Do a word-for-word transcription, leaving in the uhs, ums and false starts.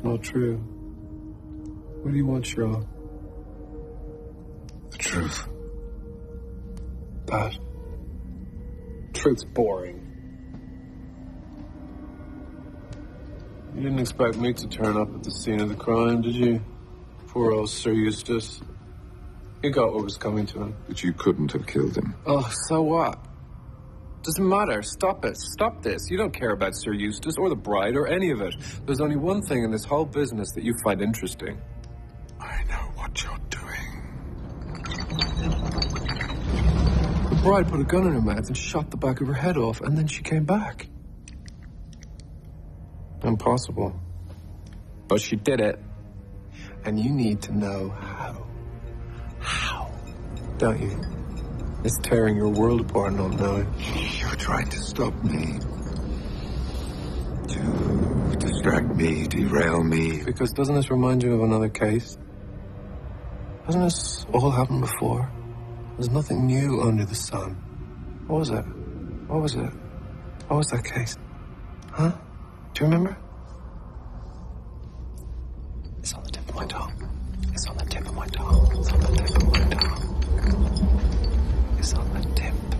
it's not true. What do you want, Sherlock? The truth. Pat. Truth's boring. You didn't expect me to turn up at the scene of the crime, did you? Poor old Sir Eustace. He got what was coming to him. But you couldn't have killed him. Oh, so what? Doesn't matter. Stop it. Stop this. You don't care about Sir Eustace or the bride or any of it. There's only one thing in this whole business that you find interesting. I know what you're doing. The bride put a gun in her mouth and shot the back of her head off, and then she came back. Impossible. But she did it. And you need to know how. How? Don't you? It's tearing your world apart not knowing. You're trying to stop me. To distract me, derail me. Because doesn't this remind you of another case? Hasn't this all happened before? There's nothing new under the sun. What was it? What was it? What was that case? Huh? Do you remember? It's on the tip of my tongue. It's on the tip of my tongue. It's on the tip of my tongue. It's on the tip